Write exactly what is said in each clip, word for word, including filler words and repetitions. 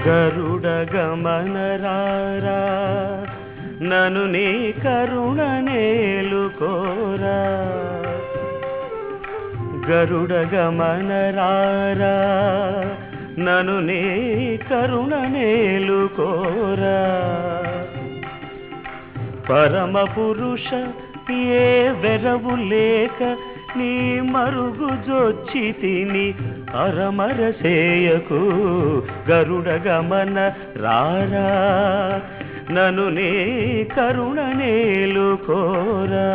గరుడ గమన రారా నను నీ కరుణ నేలుకోరా గరుడ గమన రారా నను నీ కరుణ నేలుకోరా పరమ పురుష ఏ వెరవు లేక నీ మరుగు జొచ్చి తిని అరమర సేయకు గరుడ గమన రారా నను నీ కరుణ నేలుకోరా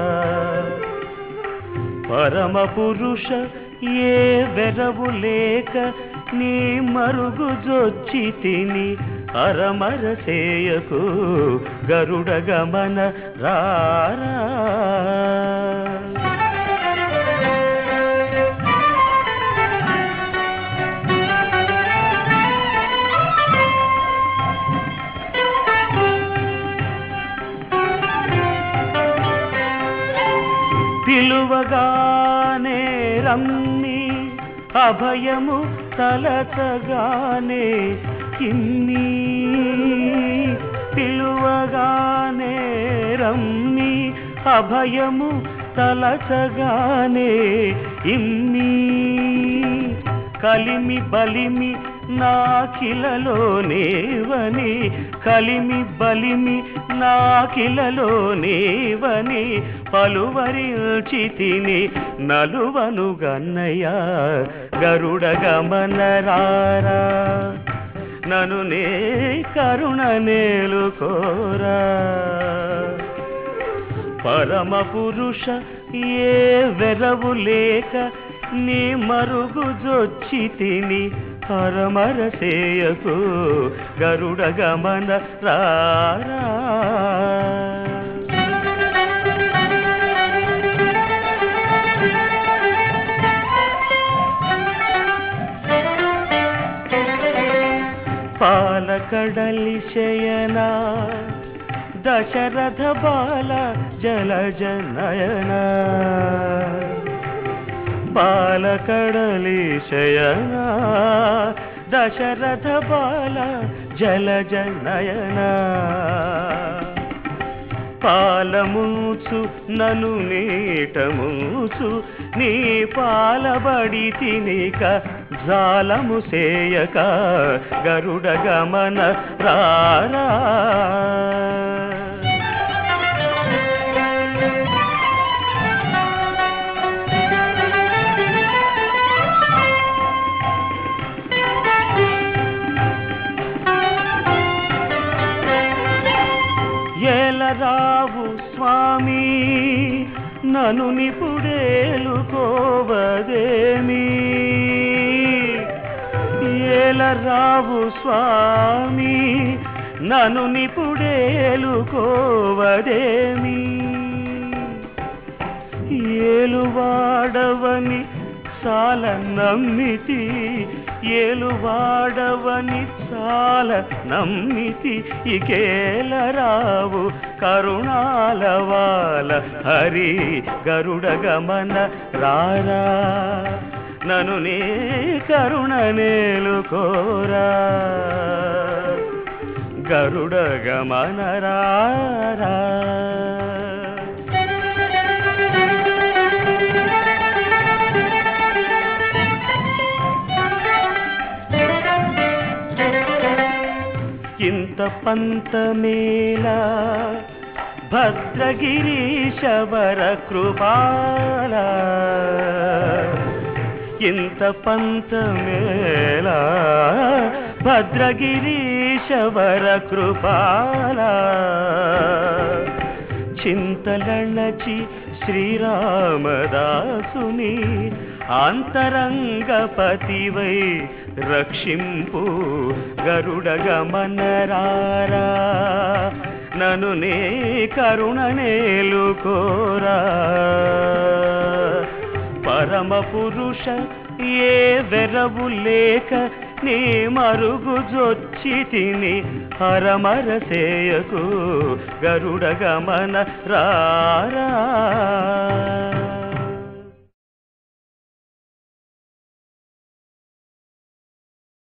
పరమ పురుష ఏ వెరవు లేక నీ మరుగు జొచ్చి తిని అరమర సేయకు గరుడ గమన రారా పిలువగానే రమ్మి అభయము తలచగానే ఇన్ని పిలువగానే రమ్మి అభయము తలచగానే ఇన్ని కలిమి బలిమి నాకిలలో నేవని కలిమి బలిమి నాకిలలో నేవని పలువరిల్చి తిని నలువను గన్నయ్య గరుడ గమన రారా నను నే కరుణ నేలుకోరా పరమ పురుష ఏ వెరవు లేక నీ మరుగు జొచ్చి తిని అరమర సేయకు గరుడ గమన రారా పాలకడలి శయన దశరథ బాల జలజ నయన పాలకడలి శయన దశరథ బాల జలజ నయన పాలమూచు నను నీటమూచు నీ పాలబడి తినిక జాలము సేయక గరుడ గమన రారా ఏలరావు స్వామి నను నిపుడేలుకోవదేమి ఏలరావు స్వామి నను నిపుడేలుకోవదేమి ఏలువాడవని చాలా నమ్మితి ఏలువాడవని చాలా నమ్మితి ఇకేలరావు కరుణాలవాల హరి గరుడ గమన రారా నను నీ కరుణ నేలుకోరా గరుడ గమన రారా ఇంత పంతమేలా భద్రగిరీశవర కృపాల ఇంత పంతమేలా భద్రగిరీశవర కృపాల చింతలణచి శ్రీరామదాసుని అంతరంగపతివై రక్షింపు గరుడ గమన రారా నను నే కరుణ నేలుకోరా పరమ పురుష ఏ వెరవు లేక నీ మరుగు జొచ్చి తిని హరమర సేయకు గరుడ గమన రారా